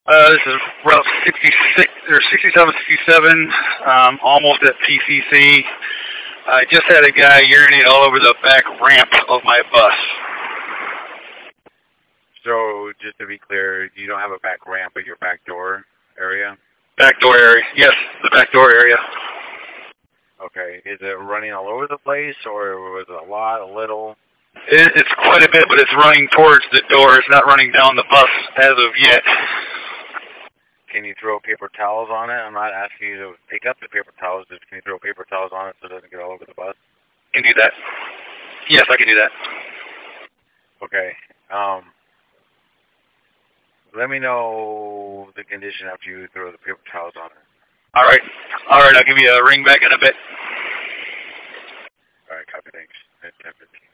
This is Route 66 or 67, 67, almost at PCC. I just had a guy urinate all over the back ramp of my bus. So, just to be clear, you don't have a back ramp at your back door area? Back door area, yes, the back door area. Okay. Is it running all over the place, or was it a lot, a little? It's quite a bit, but it's running towards the door. It's not running down the bus as of yet. Can you throw paper towels on it? I'm not asking you to pick up the paper towels. Just can you throw paper towels on it so it doesn't get all over the bus? Can do that. Yes, I can do that. Okay. Let me know the condition after you throw the paper towels on it. All right. All right, I'll give you a ring back in a bit. All right, copy. Thanks.